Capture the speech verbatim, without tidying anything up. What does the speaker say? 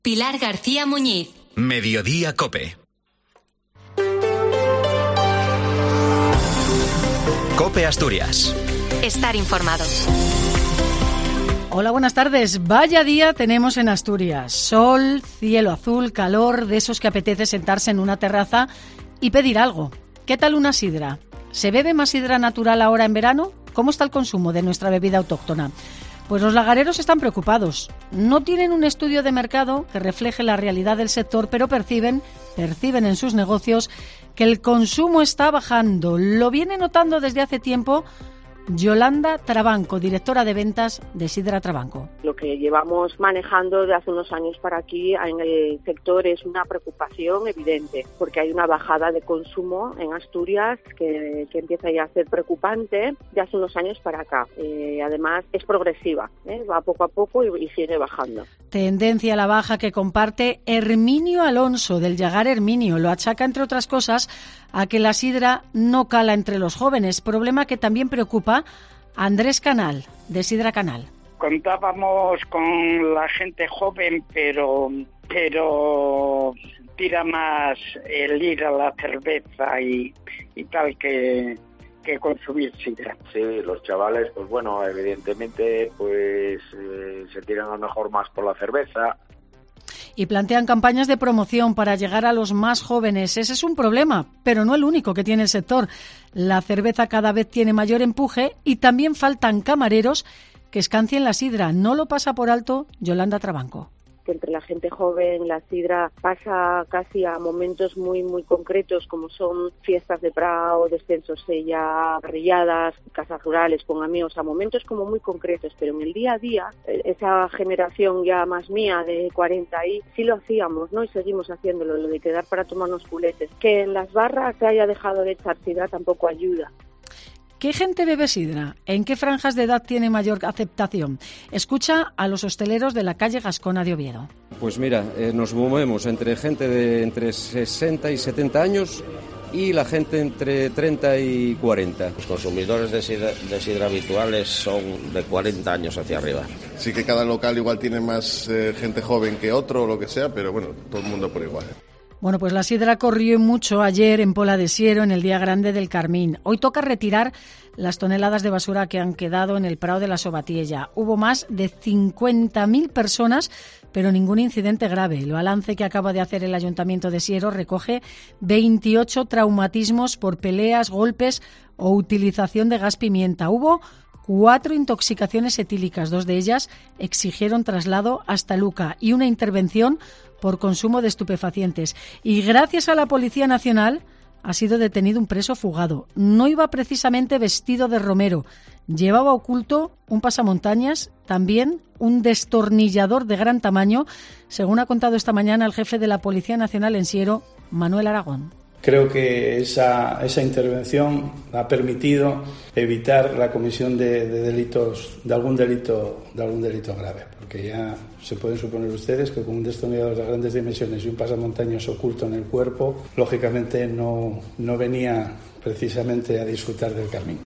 Pilar García Muñiz. Mediodía COPE. COPE Asturias. Estar informado. Hola, buenas tardes. Vaya día tenemos en Asturias. Sol, cielo azul, calor, de esos que apetece sentarse en una terraza y pedir algo. ¿Qué tal una sidra? ¿Se bebe más sidra natural ahora en verano? ¿Cómo está el consumo de nuestra bebida autóctona? Pues los lagareros están preocupados. No tienen un estudio de mercado que refleje la realidad del sector, pero perciben, perciben en sus negocios que el consumo está bajando. Lo viene notando desde hace tiempo Yolanda Trabanco, directora de ventas de Sidra Trabanco. Lo que llevamos manejando de hace unos años para aquí en el sector es una preocupación evidente, porque hay una bajada de consumo en Asturias que, que empieza ya a ser preocupante de hace unos años para acá. Eh, además, es progresiva, ¿eh? Va poco a poco y, y sigue bajando. Tendencia a la baja que comparte Herminio Alonso, del Llagar Herminio. Lo achaca, entre otras cosas, a que la sidra no cala entre los jóvenes, problema que también preocupa a Andrés Canal, de Sidra Canal. Contábamos con la gente joven, pero, pero tira más el ir a la cerveza y, y tal que... que consumir sidra. Sí, los chavales, pues bueno, evidentemente, pues eh, se tiran a lo mejor más por la cerveza. Y plantean campañas de promoción para llegar a los más jóvenes. Ese es un problema, pero no el único que tiene el sector. La cerveza cada vez tiene mayor empuje y también faltan camareros que escancien la sidra. No lo pasa por alto Yolanda Trabanco. Que entre la gente joven la sidra pasa casi a momentos muy muy concretos, como son fiestas de prao, descensos sella, parrilladas, casas rurales con amigos, a momentos como muy concretos, pero en el día a día, esa generación ya más mía de cuarenta y sí lo hacíamos, ¿no? Y seguimos haciéndolo, lo de quedar para tomarnos culetes. Que en las barras se haya dejado de echar sidra tampoco ayuda. ¿Qué gente bebe sidra? ¿En qué franjas de edad tiene mayor aceptación? Escucha a los hosteleros de la calle Gascona de Oviedo. Pues mira, eh, nos movemos entre gente de entre sesenta y setenta años y la gente entre treinta y cuarenta. Los consumidores de sidra, de sidra habituales son de cuarenta años hacia arriba. Sí que cada local igual tiene más eh, gente joven que otro o lo que sea, pero bueno, todo el mundo por igual. Bueno, pues la sidra corrió mucho ayer en Pola de Siero, en el Día Grande del Carmín. Hoy toca retirar las toneladas de basura que han quedado en el Prado de la Sobatiella. Hubo más de cincuenta mil personas, pero ningún incidente grave. El balance que acaba de hacer el Ayuntamiento de Siero recoge veintiocho traumatismos por peleas, golpes o utilización de gas pimienta. Hubo cuatro intoxicaciones etílicas, dos de ellas exigieron traslado hasta Luca y una intervención por consumo de estupefacientes. Y gracias a la Policía Nacional ha sido detenido un preso fugado. No iba precisamente vestido de romero. Llevaba oculto un pasamontañas, también un destornillador de gran tamaño, según ha contado esta mañana el jefe de la Policía Nacional en Siero, Manuel Aragón. Creo que esa, esa intervención ha permitido evitar la comisión de, de delitos, de algún delito, de algún delito grave, porque ya se pueden suponer ustedes que con un destornillador de grandes dimensiones y un pasamontañas oculto en el cuerpo, lógicamente no, no venía precisamente a disfrutar del Carmín.